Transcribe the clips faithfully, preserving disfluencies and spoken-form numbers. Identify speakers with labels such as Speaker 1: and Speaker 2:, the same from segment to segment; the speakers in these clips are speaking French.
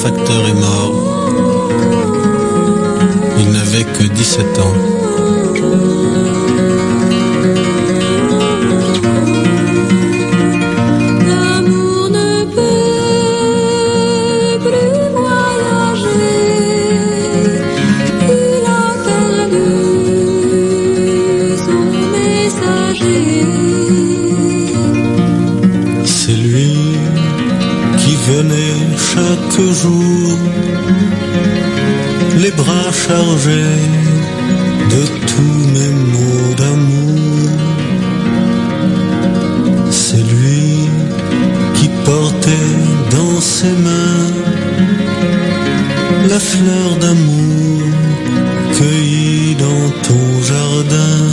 Speaker 1: facteur est mort. Il n'avait que dix-sept ans.
Speaker 2: Chaque jour, les bras chargés de tous mes mots d'amour. C'est lui qui portait dans ses mains la fleur d'amour cueillie dans ton jardin.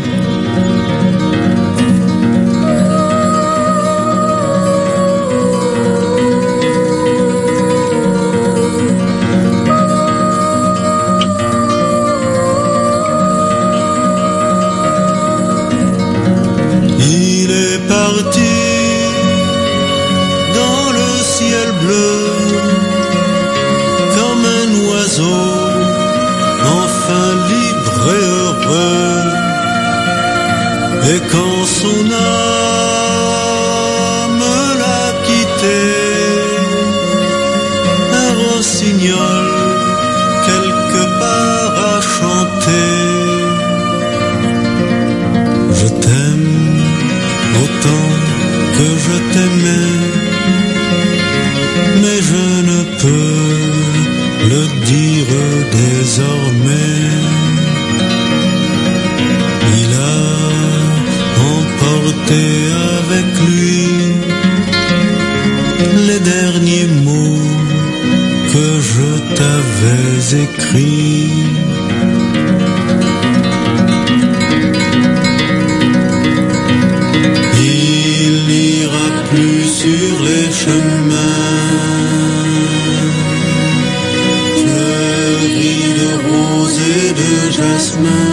Speaker 2: Et quand son âme l'a quitté, un rossignol quelque part a chanté. Je t'aime autant que je t'aimais, mais je ne peux le dire désormais. Il a emporté avec lui les derniers mots que je t'avais écrits. Il n'ira plus sur les chemins fleuris de roses et de jasmin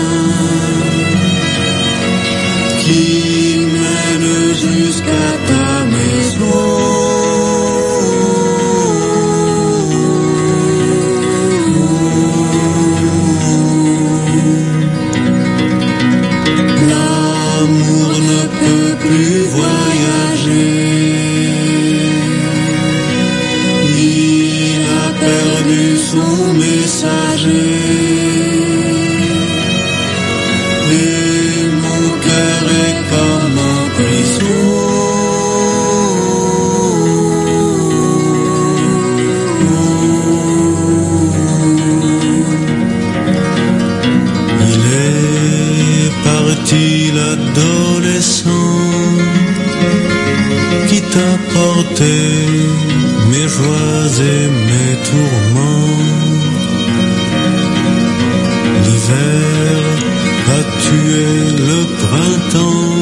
Speaker 2: qui mène jusqu'à ta maison. L'amour ne peut plus voyager. Il a perdu son messager. L'adolescent qui t'a porté mes joies et mes tourments. L'hiver a tué le printemps.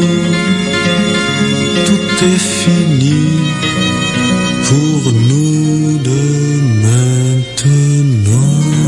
Speaker 2: Tout est fini pour nous deux maintenant.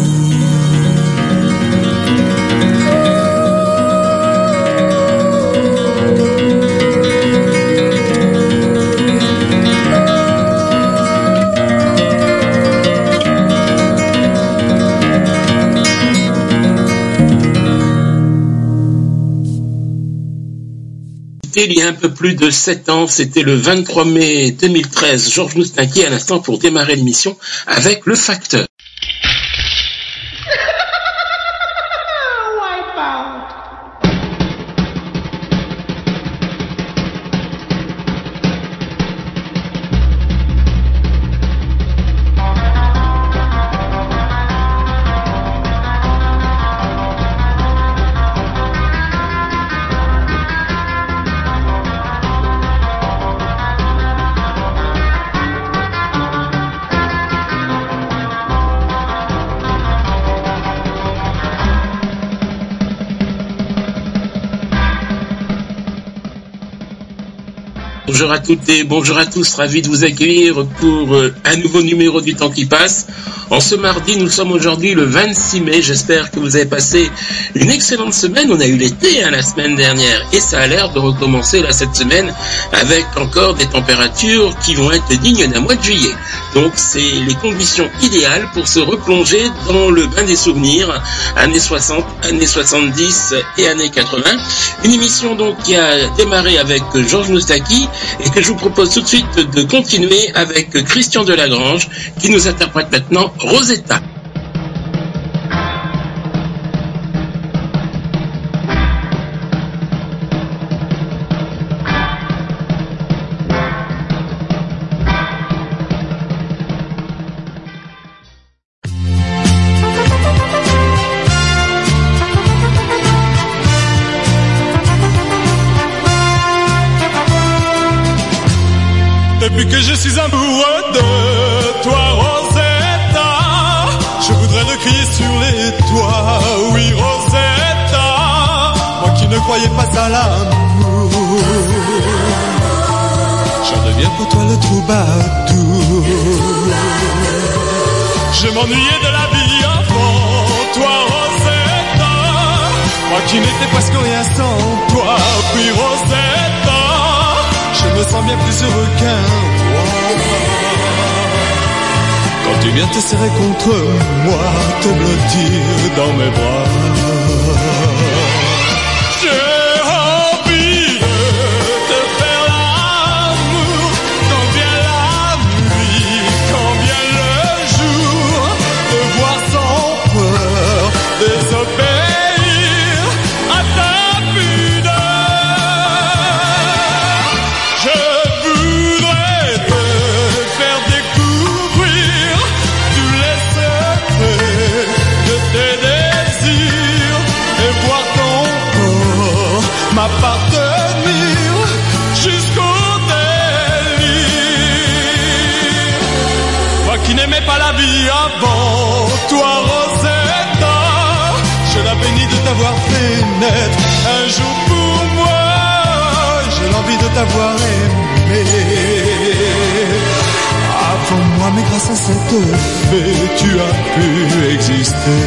Speaker 3: Il y a un peu plus de sept ans, c'était le vingt-trois mai deux mille treize. Georges Moustaki à l'instant pour démarrer l'émission avec le facteur. Bonjour à toutes et bonjour à tous, ravi de vous accueillir pour euh, un nouveau numéro du temps qui passe. En ce mardi, nous sommes aujourd'hui le vingt-six mai, j'espère que vous avez passé une excellente semaine. On a eu l'été hein, la semaine dernière et ça a l'air de recommencer là cette semaine avec encore des températures qui vont être dignes d'un mois de juillet. Donc c'est les conditions idéales pour se replonger dans le bain des souvenirs, années soixante, années soixante-dix et années quatre-vingts. Une émission donc qui a démarré avec Georges Moustaki et que je vous propose tout de suite de continuer avec Christian Delagrange qui nous interprète maintenant Rosetta.
Speaker 4: Depuis que je suis amoureux de toi, Rosetta, je voudrais le crier sur les toits. Oui, Rosetta, moi qui ne croyais pas à l'amour, j'en deviens pour toi le troubadour. Je m'ennuyais de la vie avant toi, Rosetta, moi qui n'étais presque rien sans toi. Oui, Rosetta, je me sens bien plus heureux qu'un roi. Quand tu viens te serrer contre moi, te blottir dans mes bras. J'ai envie de te faire l'amour, quand vient la nuit, quand vient le jour, te voir sans peur, désobéir à ta pudeur. M'appartenir jusqu'au délire. Moi qui n'aimais pas la vie avant toi, Rosetta, je la bénis de t'avoir fait naître un jour pour moi. J'ai l'envie de t'avoir aimé avant moi, mais grâce à cette fée, tu as pu exister.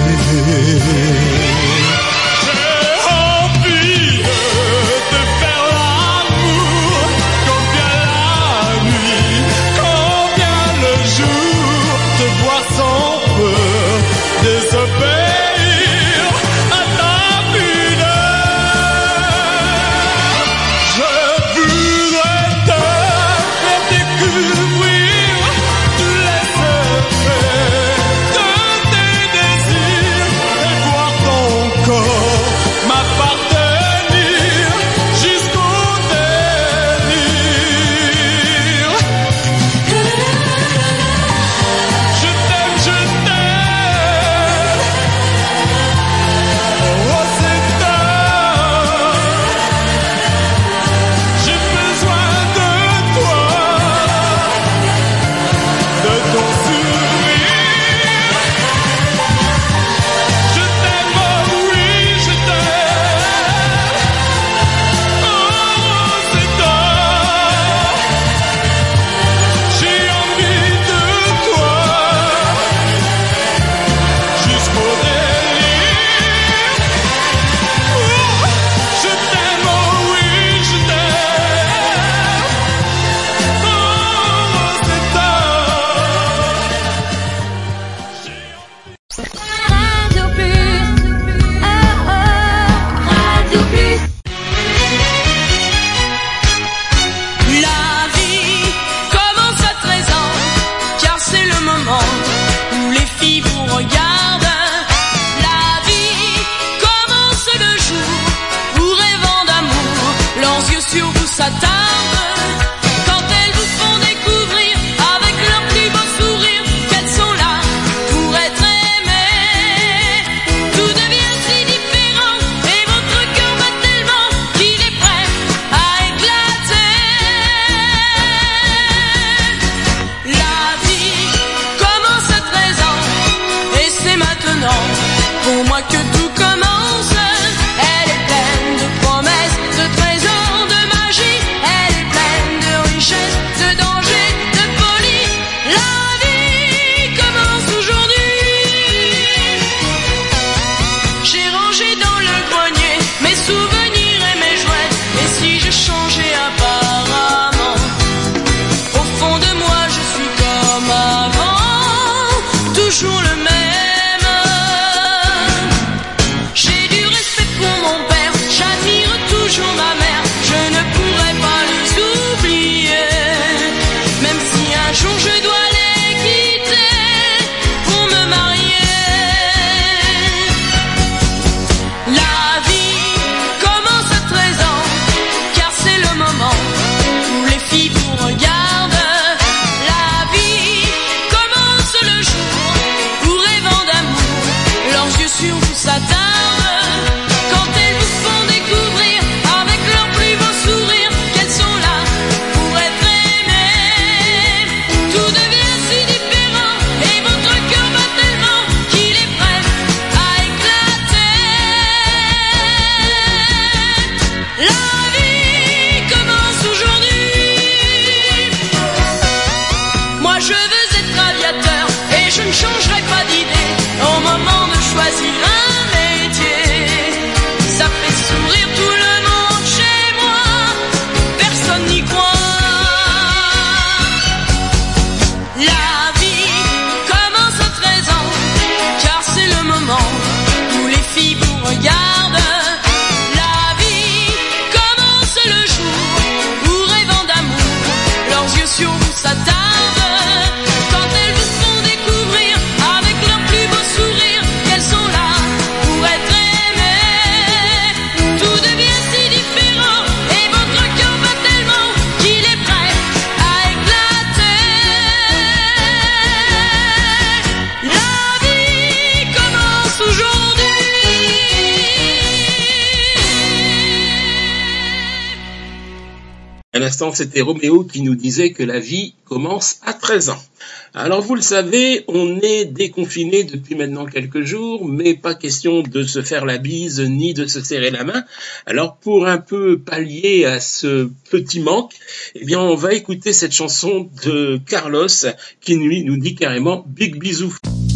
Speaker 4: Corps
Speaker 3: À l'instant, c'était Roméo qui nous disait que la vie commence à treize ans. Alors vous le savez, on est déconfiné depuis maintenant quelques jours, mais pas question de se faire la bise ni de se serrer la main. Alors pour un peu pallier à ce petit manque, eh bien on va écouter cette chanson de Carlos qui lui nous dit carrément big bisous.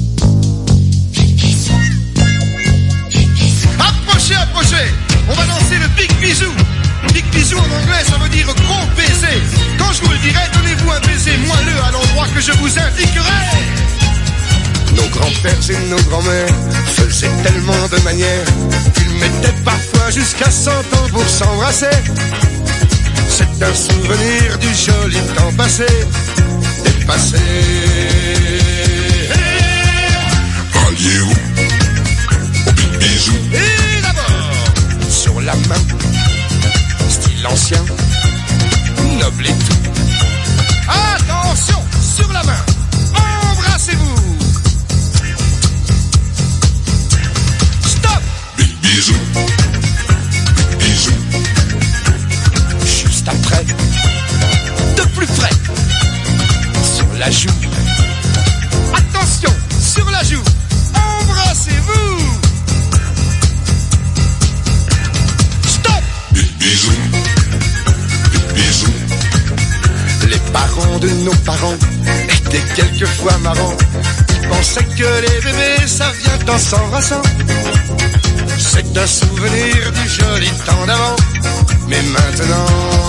Speaker 5: Approchez, approchez, on va danser le big bisou. Big bisou en anglais ça veut dire gros baiser. Quand je vous le dirai, donnez-vous un baiser moelleux à l'endroit que je vous indiquerai. Nos grands-pères et nos grands-mères faisaient tellement de manières qu'ils mettaient parfois jusqu'à cent ans pour s'embrasser. C'est un souvenir du joli temps passé, dépassé.
Speaker 6: Alliez-vous au big bisou.
Speaker 5: Et d'abord, sur la main, style ancien, noble et tout. Attention, sur la main, embrassez-vous. Stop.
Speaker 6: Big bisou, big bisou.
Speaker 5: Juste après, de plus près, sur la joue. Attention, sur la joue, embrassez-vous. Stop.
Speaker 6: Big bisou, big bisou.
Speaker 5: Les parents de nos parents étaient quelquefois marrants. Ils pensaient que les bébés ça vient en s'embrassant. C'est un souvenir du joli temps d'avant. Mais maintenant,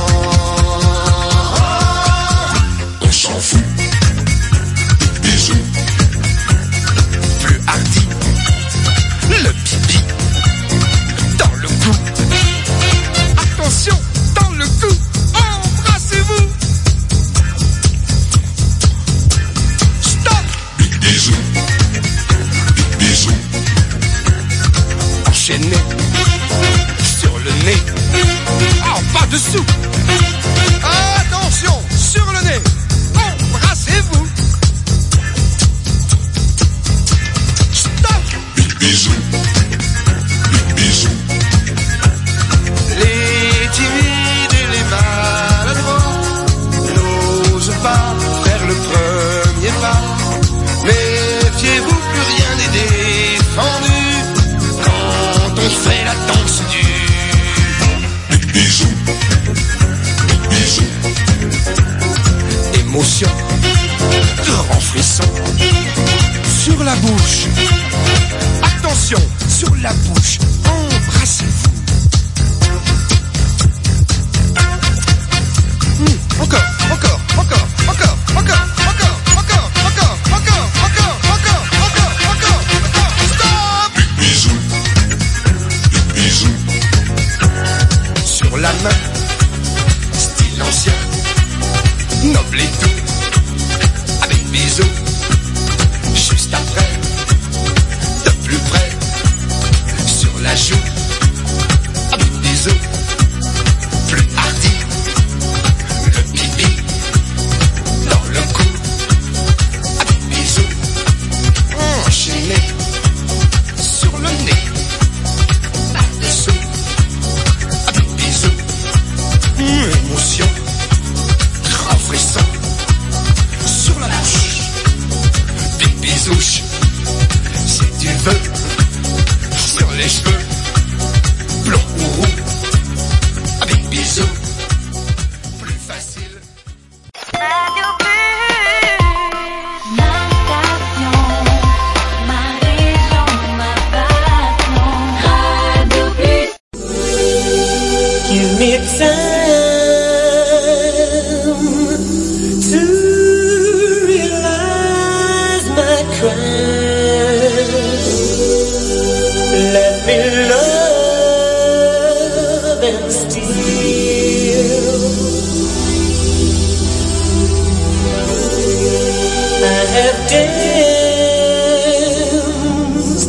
Speaker 6: on s'en fout. Big bisou.
Speaker 5: plus hardi, le pipi dans le cou. Attention, dans le cou, embrassez-vous. Stop.
Speaker 6: Big bisou, big bisou.
Speaker 5: Enchaîné sur le nez. Ah, pas dessous. Attention, sur le nez. Embrassez-vous. Stop.
Speaker 6: Big bisou, big bisou.
Speaker 5: Les timides et les maladroits n'osent pas faire le premier pas. Méfiez-vous, plus rien n'est défendu quand on fait la danse du
Speaker 6: Big bisou, big bisou.
Speaker 5: émotion, grand frisson sur la bouche. Attention, sur la bouche, embrassez-vous. Mmh, encore, encore, encore, encore, encore, encore, encore, encore, encore, encore, encore, encore, encore, encore, stop.
Speaker 6: Big bisou, big bisou.
Speaker 5: Sur la main, style ancien, noble et tout, avec bisous. Juste après, de plus près, sur la joue, avec bisous. Plus hardi, le pipi dans le cou, avec bisous. Enchaîné sur le nez, par-dessous, avec bisous. Mmh, émotion, grand frisson sur la bouche. Big bisouche, si tu veux, sur les cheveux, blond ou roux, avec bisous, plus facile.
Speaker 7: Give me time to realize my crime. Let me love and steal. I have danced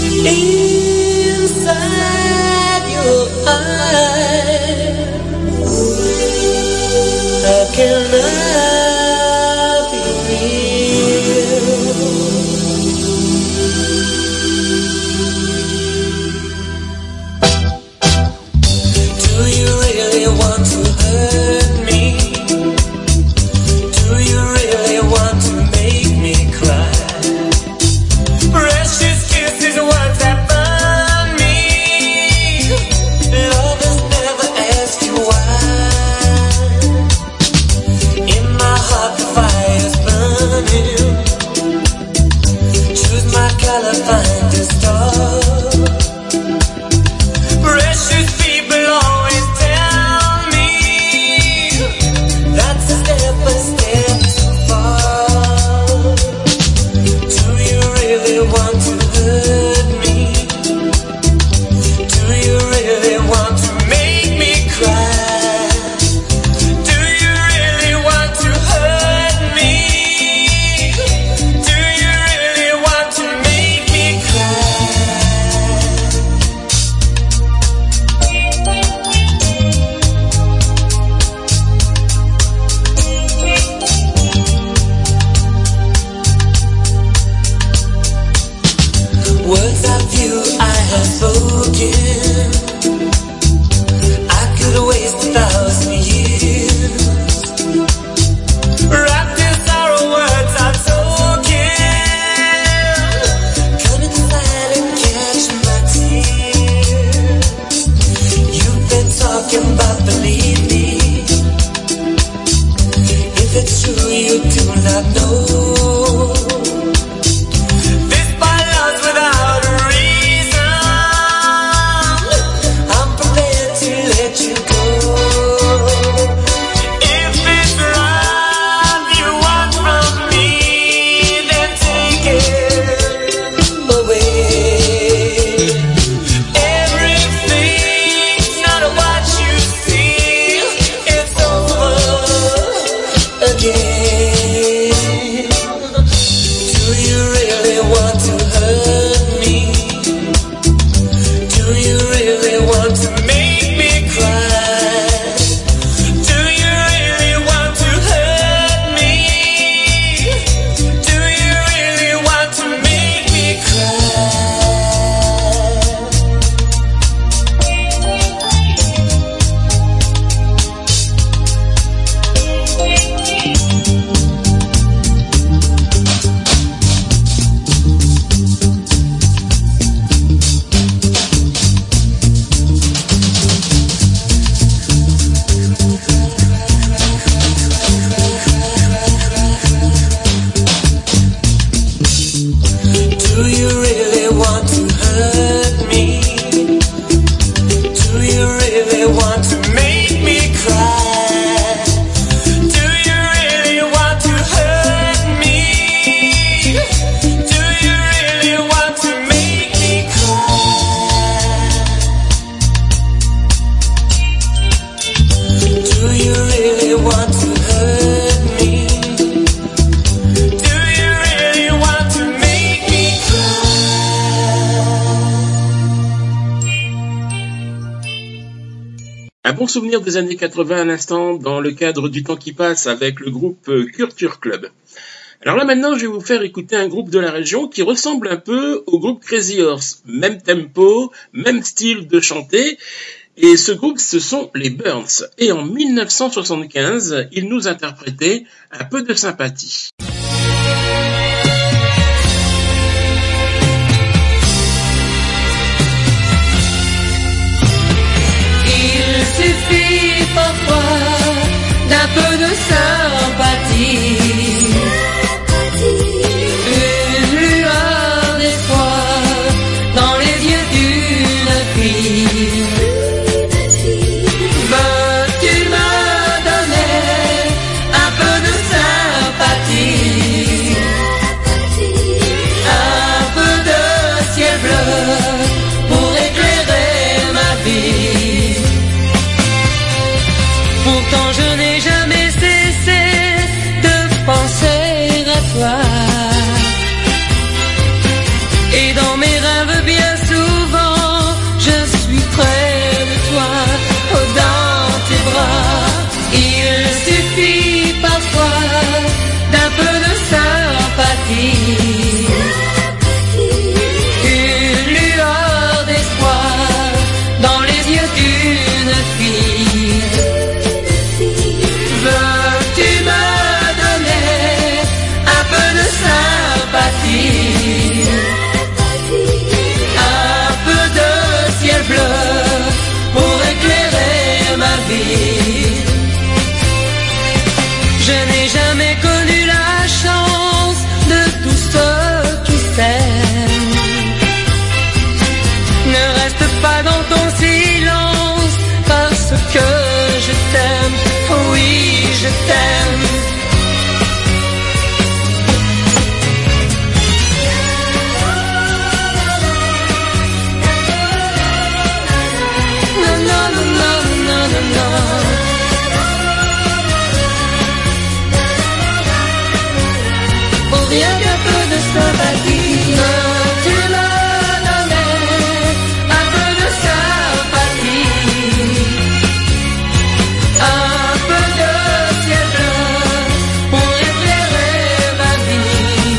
Speaker 7: inside your eyes. How can I be real? Do you really want to hurt me?
Speaker 3: Un bon souvenir des années quatre-vingts à l'instant dans le cadre du temps qui passe avec le groupe Culture Club. Alors là maintenant je vais vous faire écouter un groupe de la région qui ressemble un peu au groupe Crazy Horse. Même tempo, même style de chanter. Et ce groupe ce sont les Burns. Et en mille neuf cent soixante-quinze, ils nous interprétaient Un peu de sympathie.
Speaker 7: Il suffit parfois d'un peu de sympathie, une lueur d'espoir dans les yeux d'une fille. Veux-tu me donner un peu de sympathie, un peu de ciel bleu pour éclairer ma vie? Pourtant je n'ai jamais cessé de penser à toi, et dans mes rêves bien souvent je suis près de toi, oh, dans tes bras. Il suffit parfois d'un peu de sympathie, une lueur d'espoir dans les yeux d'une fille. Veux-tu me donner un peu de sympathie, un peu de ciel bleu pour éclairer ma vie? Je n'ai jamais connu la chance de tous ceux qui s'aiment. Ne reste pas dans ton silence parce que je t'aime, oui je t'aime. Non, non, non, non, non, non, non. Pour rien qu'un peu de sympathie, tu me donnais un peu de sympathie, un peu de ciel bleu pour éclairer ma vie.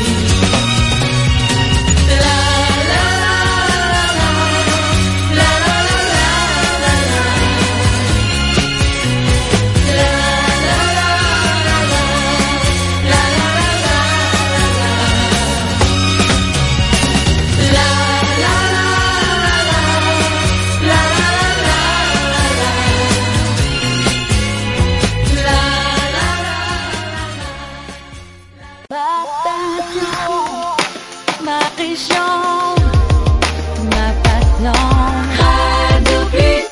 Speaker 7: La la la la la la la la la la la ma région, ma passion, Radio Plus.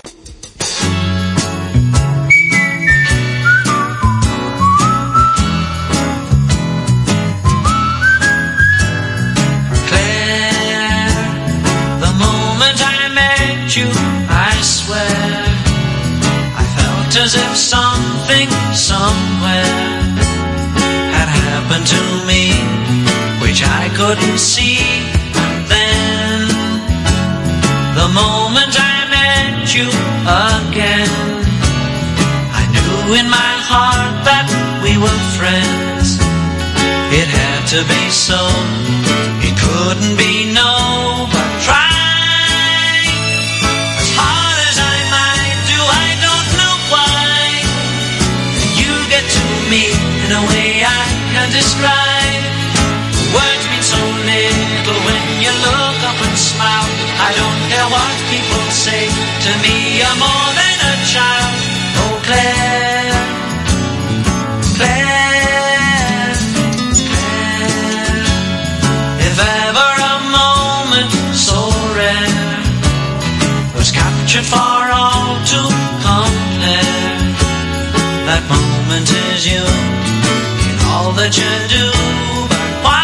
Speaker 8: Claire, the moment I met you, I swear, I felt as if something somewhere had happened to me, which I couldn't see. And then, the moment I met you again, I knew in my heart that we were friends. It had to be so, it couldn't be no, but try as hard as I might do, I don't know why you get to me in a way I can't describe. Words mean so little when you look up and smile. I don't care what people say, to me you're more than a child. Oh Claire, Claire, Claire, if ever a moment so rare was captured for all to compare, that moment is you in all that you do. But why,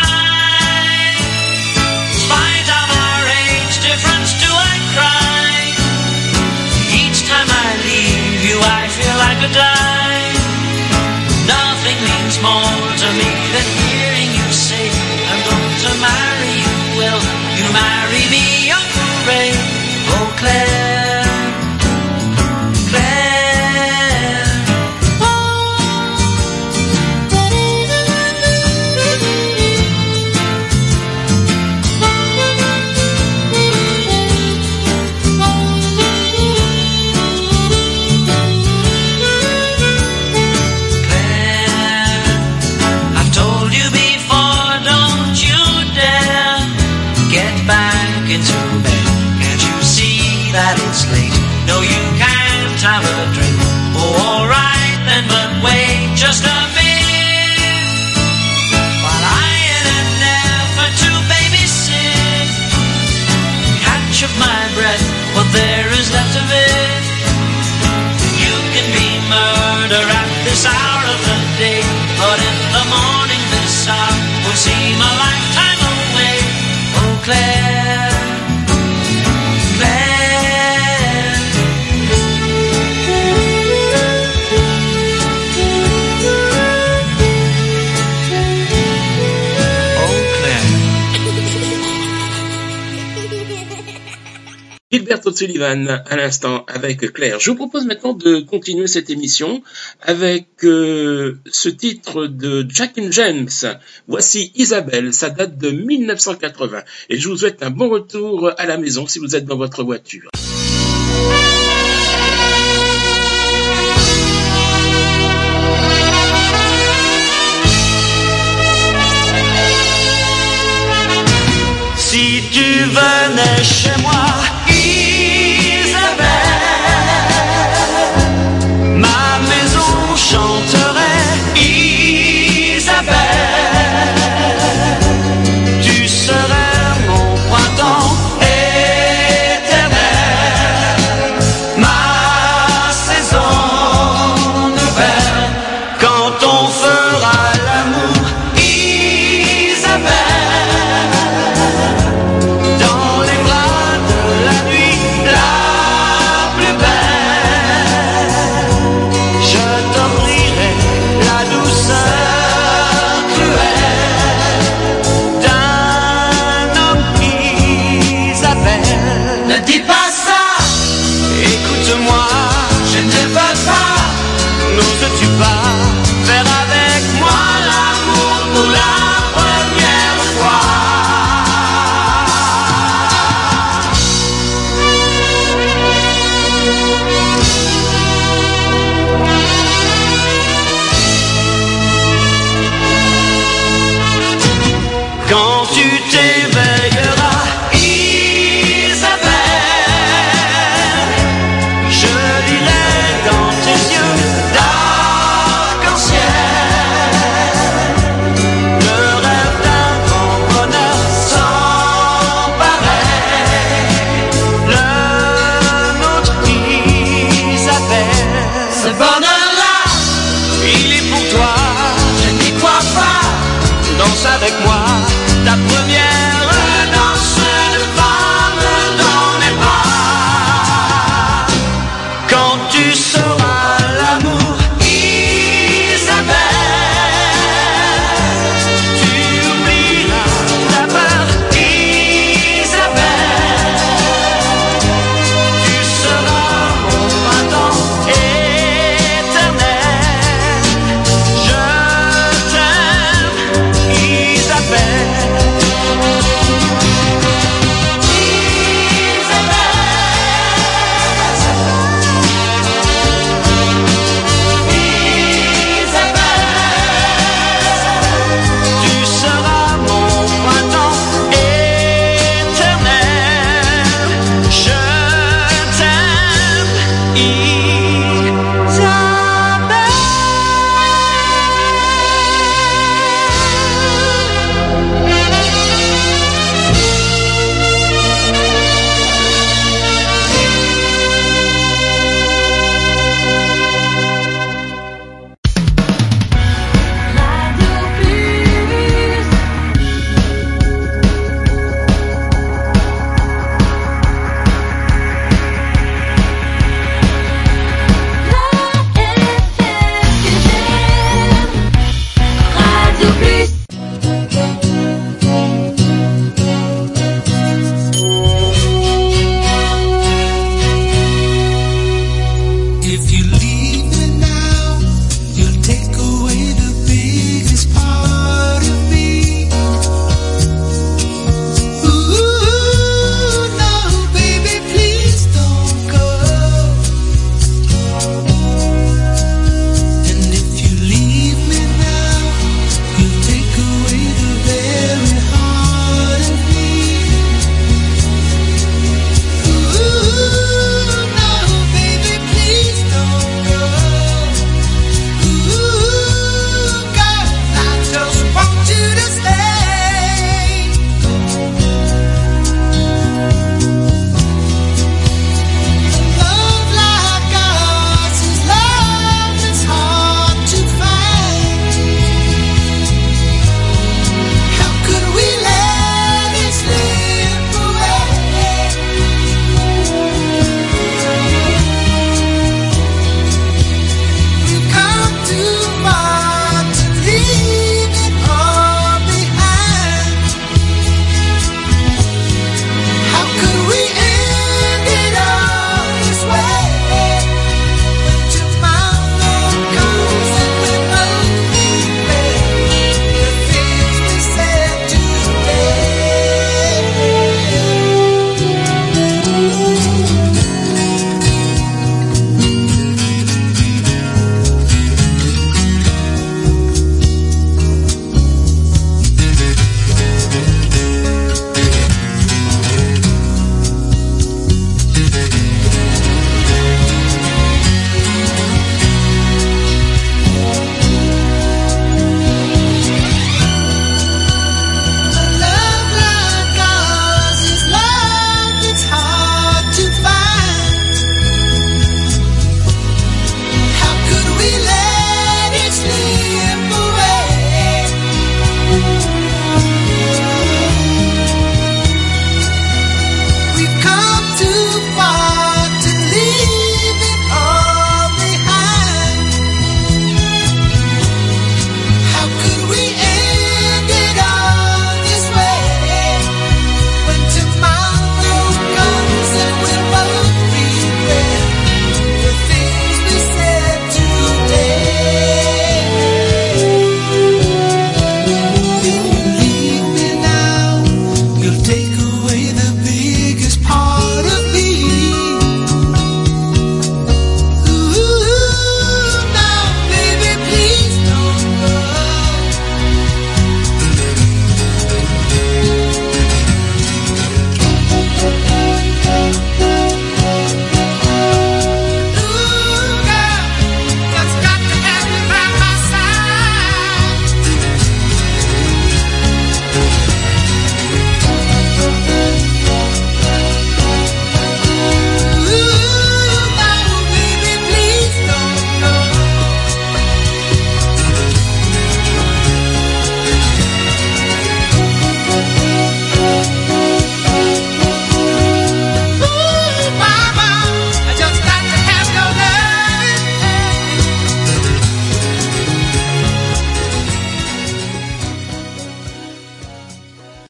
Speaker 8: in spite of our age difference, do I cry? Each time I leave you I feel I could die. Nothing means more to me than hearing you say I'm going to marry you. Will you marry me, oh hooray? Oh Claire, Claire. dream. Oh, alright then, but wait just a minute, while I in an effort to babysit, catch up my breath, what there is left of it. You can be murder at this hour of the day, but in the morning this hour will seem a lifetime away. Oh, Claire, Claire, oh, Claire.
Speaker 3: Gilberto Sullivan à l'instant avec Claire. Je vous propose maintenant de continuer cette émission avec euh, ce titre de Jack and James. Voici Isabelle, ça date de mille neuf cent quatre-vingts et je vous souhaite un bon retour à la maison si vous êtes dans votre voiture.
Speaker 8: Si tu venais chez moi, ma maison chanterait Isabelle, tu serais mon printemps éternel.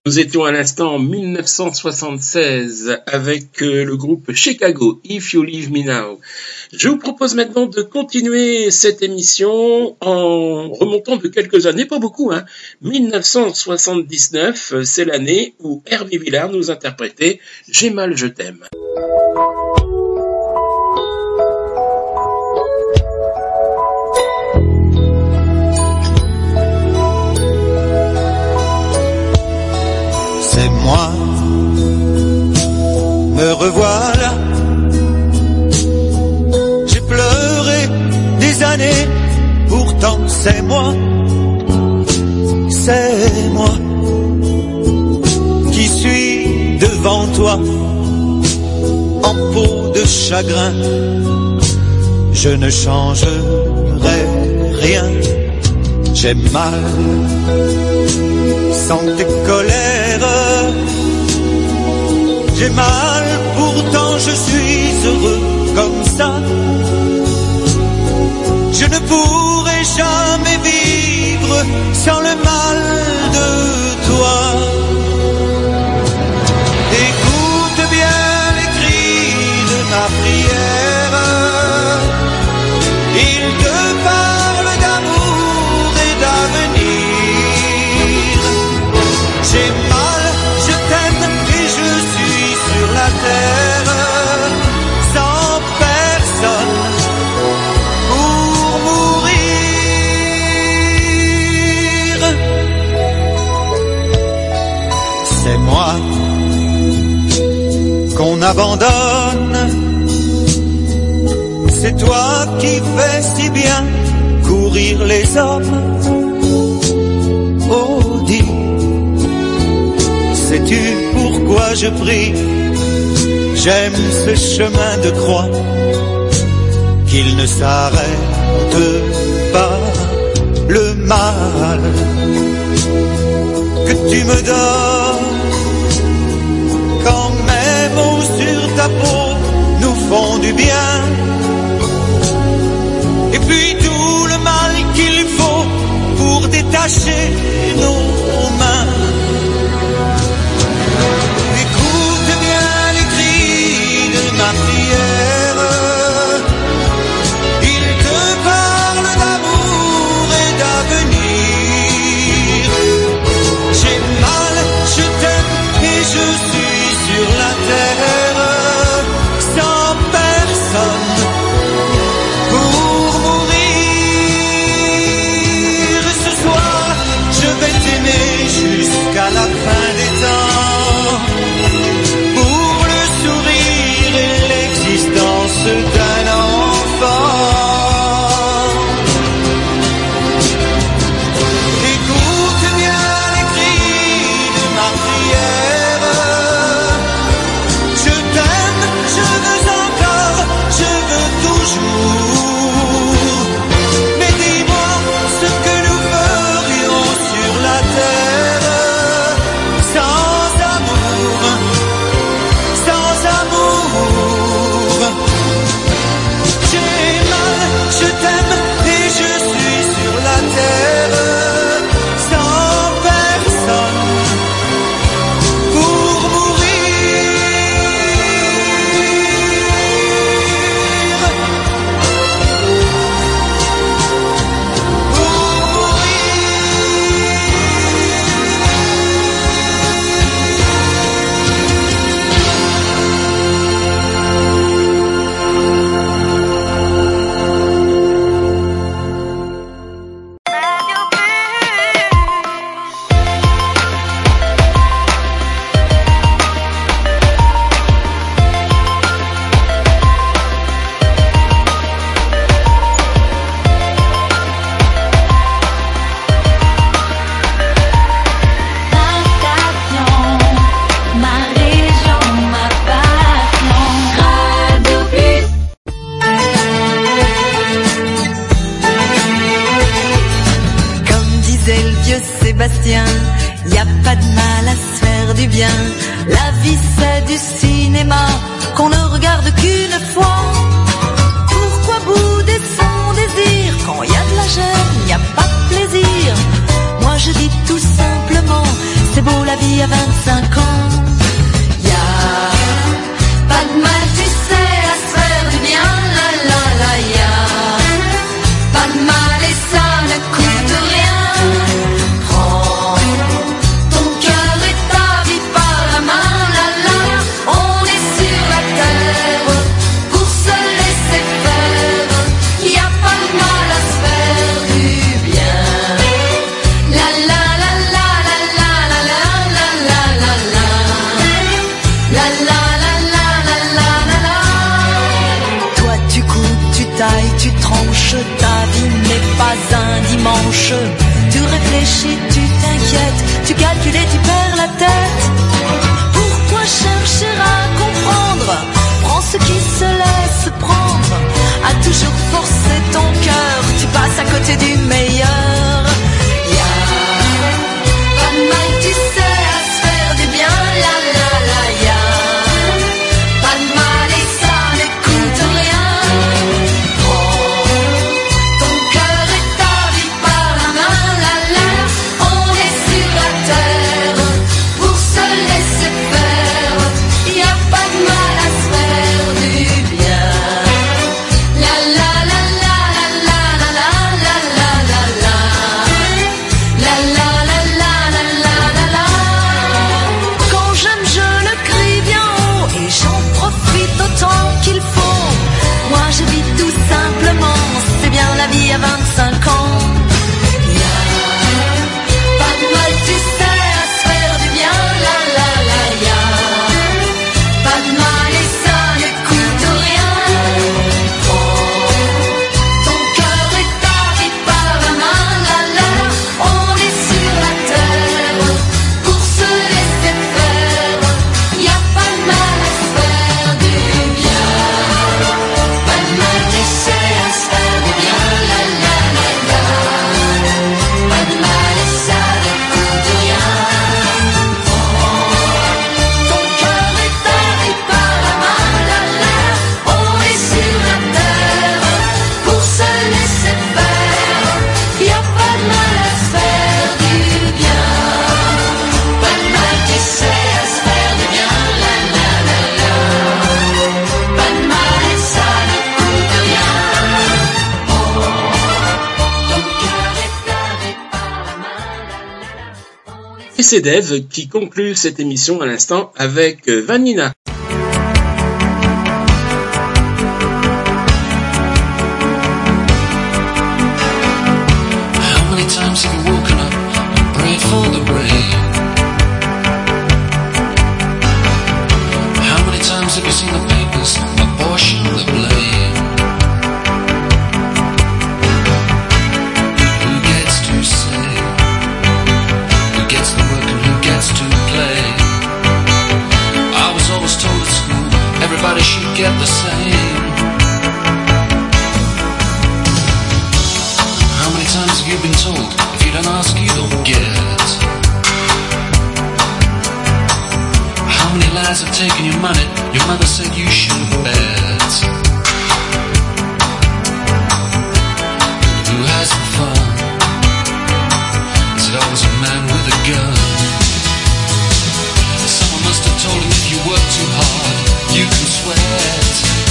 Speaker 3: Nous étions à l'instant en mille neuf cent soixante-seize avec euh, le groupe Chicago, If You Leave Me Now. Je vous propose maintenant de continuer cette émission en remontant de quelques années, pas beaucoup, hein. mille neuf cent soixante-dix-neuf, c'est l'année où Herbie Villard nous interprétait « J'ai mal, je t'aime ».
Speaker 9: C'est moi, me revoilà. J'ai pleuré des années, pourtant c'est moi, c'est moi qui suis devant toi, en peau de chagrin. Je ne changerai rien, j'ai mal sans tes colères. J'ai mal, pourtant je suis heureux comme ça. Je ne pourrai jamais vivre sans le mal de toi. Écoute bien les cris de ma prière. Il te parle d'amour et d'avenir. J'ai mal, je t'aime et je suis sur la terre sans personne pour mourir. C'est moi qu'on abandonne. C'est toi qui fais si bien courir les hommes. Oh, dis, sais-tu pourquoi je prie? J'aime ce chemin de croix, qu'il ne s'arrête pas. Le mal que tu me donnes, quand mes mots sur ta peau nous font du bien. Et puis tout le mal qu'il faut pour détacher nos mains. Écoute bien les cris de ma prière. Il te parle d'amour et d'avenir. J'ai mal, je t'aime et je suis sur la terre sans personne pour mourir. Ce soir, je vais t'aimer
Speaker 10: tranche, ta vie n'est pas un dimanche. Tu réfléchis, tu t'inquiètes, tu calcules et tu perds la tête. Pourquoi chercher à comprendre? Prends ce qui se laisse prendre. À toujours forcer ton cœur, tu passes à côté du meilleur. Y'a pas de mal, tu sais, à se faire du bien, la la la, y'a pas de mal et ça ne coûte rien. Prends ton cœur et ta vie par la main, la la, on est sur la terre pour se laisser faire. Y'a pas de mal à se faire du bien. La la la la la la la la la la la la la la la la la la la. Quand j'aime je le crie bien haut et j'en profite autant qu'il faut. Moi je vis tout simplement, c'est bien la vie à vingt-cinq ans. Y'a pas de mal, tu sais, à se faire du bien, la la la, y'a pas de mal et ça ne coûte rien. Prends ton cœur et ta vie par la main, la la, on est sur la terre pour se laisser faire. Y'a pas de mal à se faire du bien. Pas de mal, tu sais, à se faire du bien, la la la la. Pas de mal et ça ne coûte rien. Prends ton cœur et ta vie par la main, la la, on est sur la terre pour se laisser faire. Y'a pas de mal à se faire du bien. Pas de mal, tu sais, à se faire du bien, la la la la. Pas de mal et ça ne coûte rien. Prends ton cœur et ta vie par la main, la la la. On est
Speaker 3: Et c'est Dave qui conclut cette émission à l'instant avec euh, Vanina.
Speaker 1: How many times have you woken up and prayed for the rain? How many times have you seen the papers apportion the blame? Who gets to say? Who gets the work and who gets to play? I was always told at school everybody should get the same. How many times have you been told if you don't ask you don't get? How many lies have taken your money? Your mother said you should bet. Who has the fun? Is it always a man with a gun? Someone must have told him if you work too hard, you can sweat.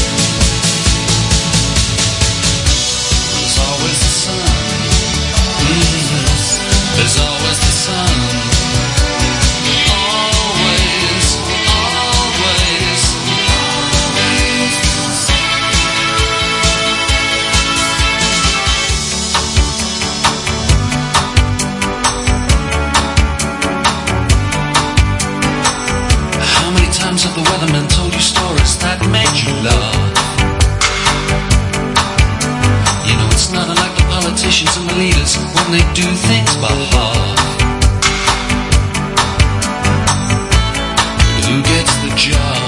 Speaker 1: There's always the sun. Mm, there's always the sun. Always, always, always. How many times have the weatherman told you stories that made you laugh? You know it's not unlike the politicians and the leaders when they do things by half. Who gets the job?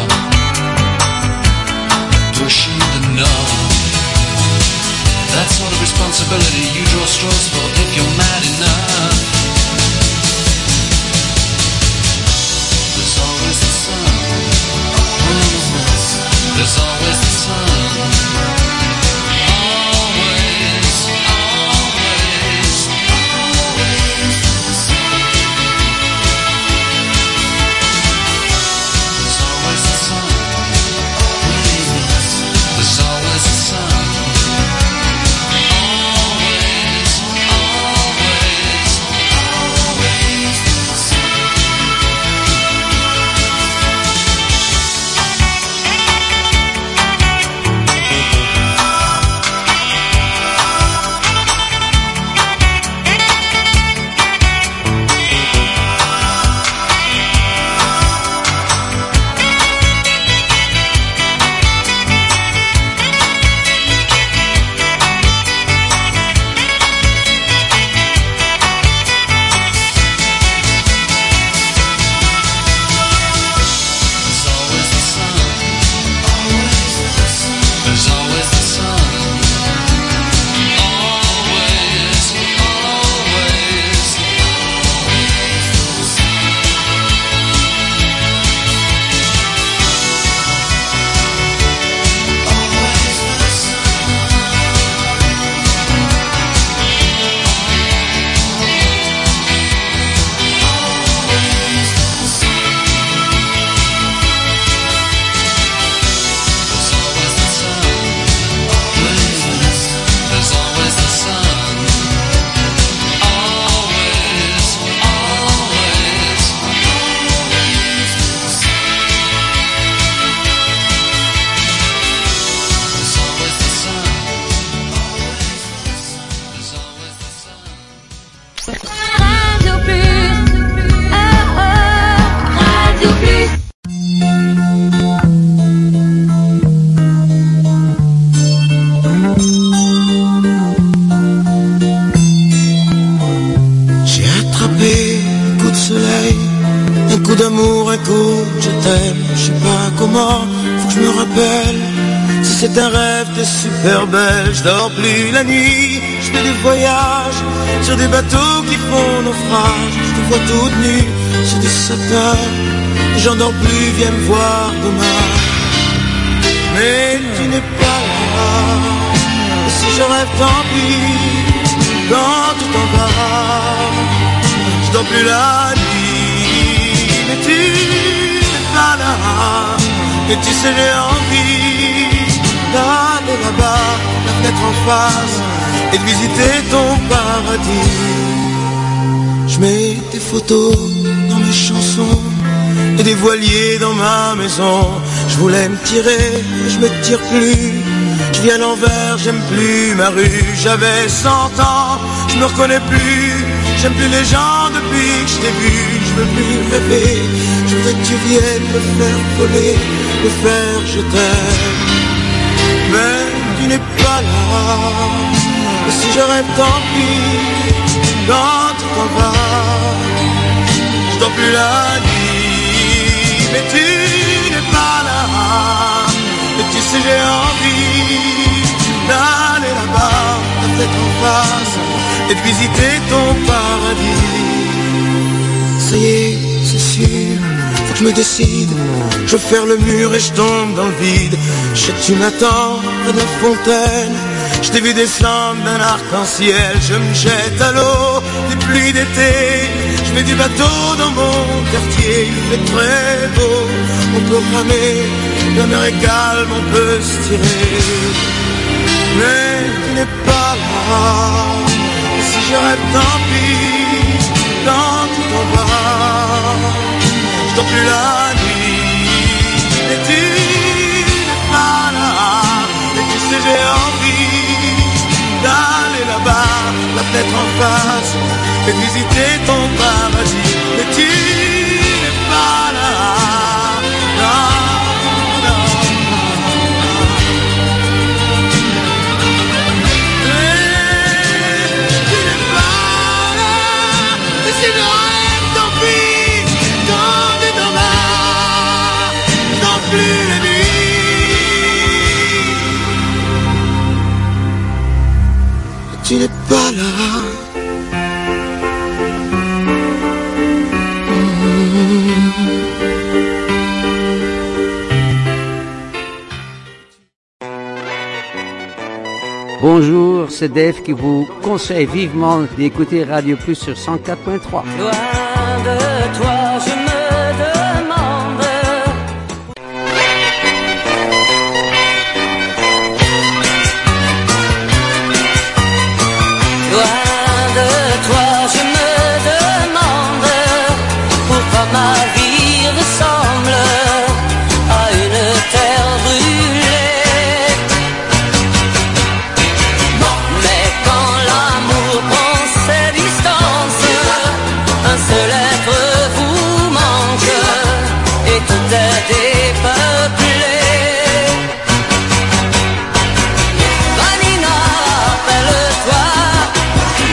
Speaker 1: Pushing the knob. That sort of responsibility you draw straws for if you're mad enough. There's always the sun. There's always the sun. Always, always, always. There's always the sun. There's always the sun. Always, always.
Speaker 9: C'est un rêve, t'es super belle, je dors plus la nuit. Je fais des voyages sur des bateaux qui font naufrage. Je te vois toute nue sur des satins. J'en dors plus, viens me voir demain. Mais tu n'es pas là. Et si je rêve, tant pis. Dans tout embarras, je dors plus la nuit. Mais tu n'es pas là. Et tu sais, j'ai envie d'aller là-bas, la fenêtre en face, et de visiter ton paradis. Je mets des photos dans mes chansons et des voiliers dans ma maison. Je voulais me tirer, mais je me tire plus. Je vis à l'envers, j'aime plus ma rue. J'avais cent ans, je me reconnais plus. J'aime plus les gens depuis que je t'ai vu. Je veux plus rêver, je voudrais que tu viennes me faire voler, me faire je t'aime. Mais tu n'es pas là. Et si je rêve, tant pis. Quand tu t'en vas, je dors plus la nuit. Mais tu n'es pas là. Et tu sais, j'ai envie d'aller là-bas, la tête en face, et de visiter ton paradis. Ça y est, c'est sûr, faut que je me décide. Je vais faire le mur et je tombe dans le vide. Je sais que tu m'attends près de la fontaine. Je t'ai vu descendre d'un arc-en-ciel. Je me jette à l'eau des pluies d'été. Je mets du bateau dans mon quartier. Il fait très beau, on peut ramer. La mer est calme, on peut se tirer. Mais tu n'es pas là. Et si je rêve, tant pis. Quand tu t'en vas, je dors plus la nuit. Et tu n'es pas là. Et tu sais, j'ai envie d'aller là-bas, la tête en face, et de visiter ton paradis. Mais tu n'es pas là. Non. Si je rêve, tant pis, quand tu t'en vas, non plus la nuit. Tu n'es pas là.
Speaker 11: Bonjour, c'est Dave qui vous conseille vivement d'écouter Radio Plus sur cent quatre point trois.
Speaker 7: Loin de toi, je me demande. Loin de toi, je me demande pourquoi ma vie ressemble à une terre brûlée. Un seul être vous manque et tout est dépeuplé. Vanina, rappelle-toi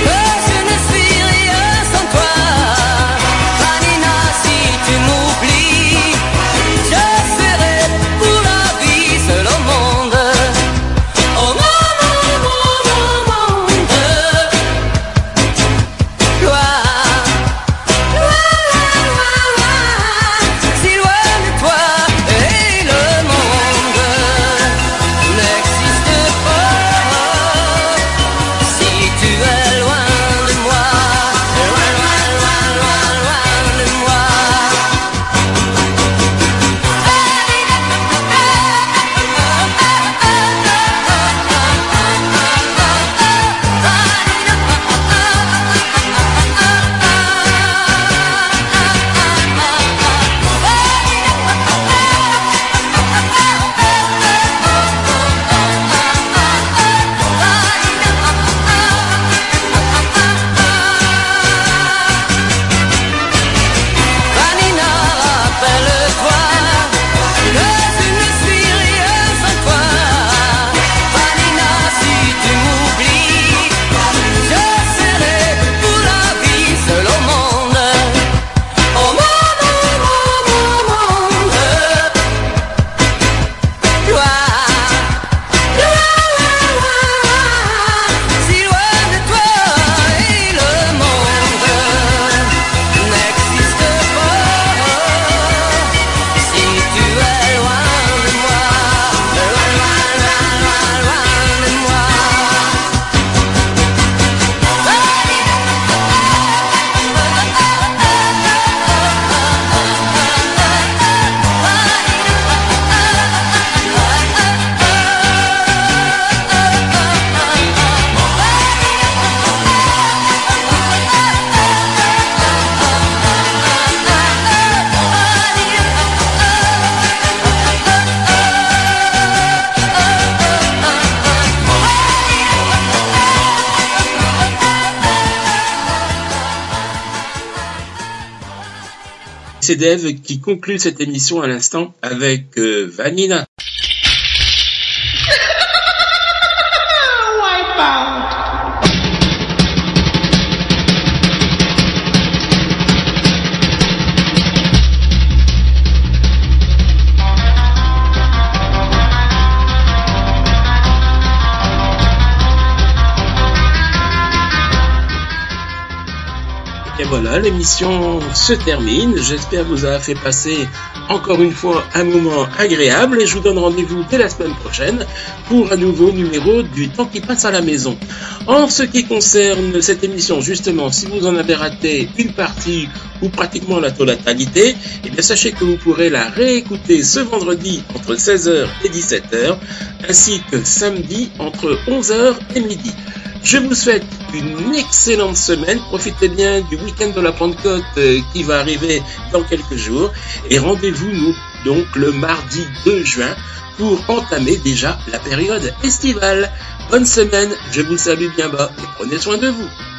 Speaker 3: C'est Dave qui conclut cette émission à l'instant avec euh, Vanina. Et voilà, l'émission se termine. J'espère vous avoir fait passer encore une fois un moment agréable et je vous donne rendez-vous dès la semaine prochaine pour un nouveau numéro du Temps qui passe à la maison. En ce qui concerne cette émission, justement, si vous en avez raté une partie ou pratiquement la totalité, eh bien sachez que vous pourrez la réécouter ce vendredi entre seize heures et dix-sept heures ainsi que samedi entre onze heures et midi. Je vous souhaite une excellente semaine, profitez bien du week-end de la Pentecôte euh, qui va arriver dans quelques jours et rendez-vous nous donc le mardi deux juin pour entamer déjà la période estivale. Bonne semaine, je vous salue bien bas et prenez soin de vous.